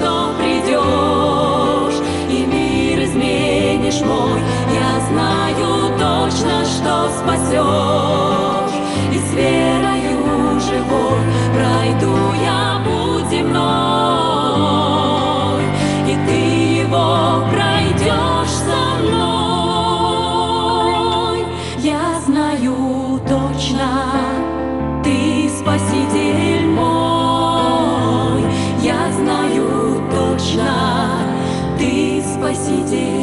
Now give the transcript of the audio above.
что придешь и мир изменишь мой. Я знаю точно, что спасешь, и с верою живой пройду я путь земной, и ты его пройдешь со мной. Я знаю точно, ты Спаситель мой. Я знаю точно, ты Спаситель